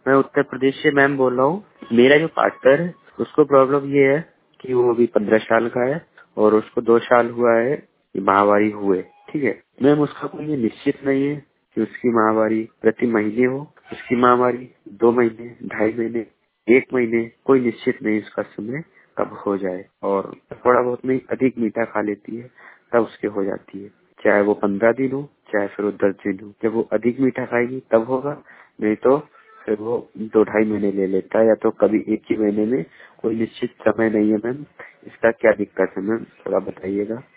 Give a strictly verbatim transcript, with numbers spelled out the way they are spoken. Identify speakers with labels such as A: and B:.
A: मैं उत्तर प्रदेश से मैम बोल रहा हूँ। मेरा जो पार्टनर है उसको प्रॉब्लम ये है कि वो अभी पंद्रह साल का है और उसको दो साल हुआ है कि माहवारी हुए। ठीक है मैम, उसका कोई ये निश्चित नहीं है कि उसकी माहवारी प्रति महीने हो, उसकी माहवारी दो महीने, ढाई महीने, एक महीने, कोई निश्चित नहीं उसका समय कब हो जाए। और थोड़ा बहुत नहीं अधिक मीठा खा लेती है तब उसके हो जाती है, चाहे वो पंद्रह दिन हो चाहे फिर वो दस दिन हो। जब वो अधिक मीठा खाएगी तब होगा, नहीं तो फिर वो दो ढाई महीने ले लेता है या तो कभी एक ही महीने में। कोई निश्चित समय नहीं है मैम। इसका क्या दिक्कत है मैम, थोड़ा बताइएगा।